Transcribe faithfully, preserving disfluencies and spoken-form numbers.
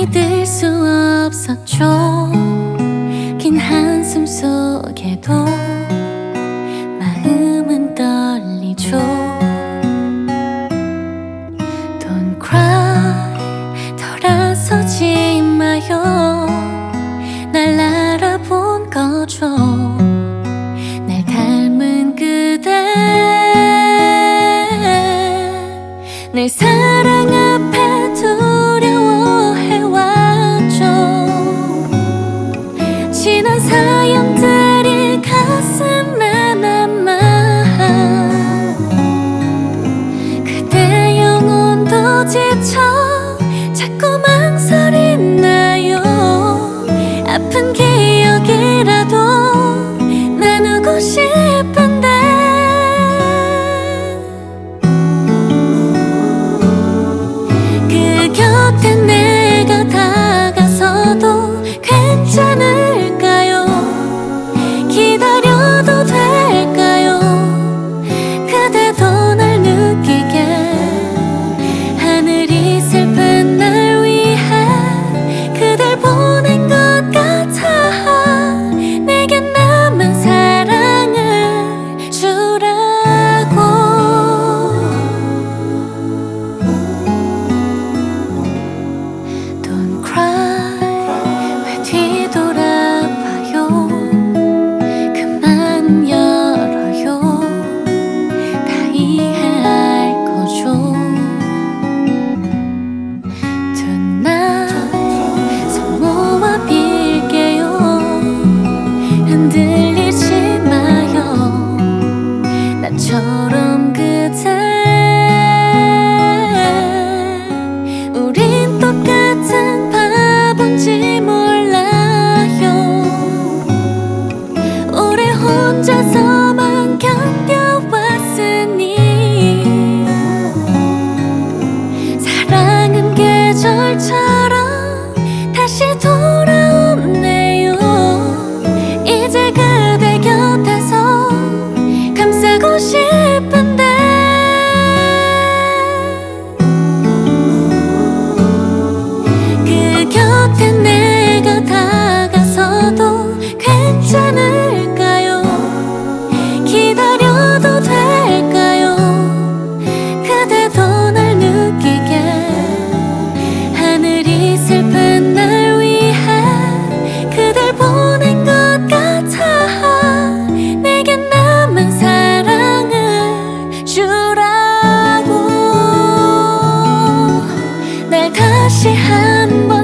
믿을 수 없었죠. 긴 한숨 속에도 마음은 떨리죠. Don't cry, 돌아서지 마요. 날 알아본 거죠. 날 닮은 그대, 내 사랑 앞에 두려워해왔죠. 지난 사연들이 가슴에 남아 그대 영혼도 지쳐 자꾸 망설이나요. 아픈 기억이라도 나누고 싶은데 그 곁에 내가 다가서도 괜찮을까요? 기다려도 될까요? 그대도 날 느끼게 하늘이 슬픈 날 위해 그댈 보낸 것 같아. 내게 남은 사랑을 주라고. Don't cry, 왜 뒤돌아봐요. 그만 열어요. 다 이해할 거죠. Tonight 손 모아 빌게요. 흔들리지 마요. 나처럼 그대, 우린 똑같은 바본지 몰라요. 오래 혼자서만 견뎌왔으니 사랑은 계절처럼 다시 돌아오네요. 이제 그대 곁에서 감싸고 싶은데 그 곁에 내가 다가서도 괜찮을까요? 기다려도 될까요? 그대도 날 느끼게 하늘이 슬픈 날 위해 그댈 보낸 것 같아. 내게 남은 사랑을 주라고. 날 다시 한번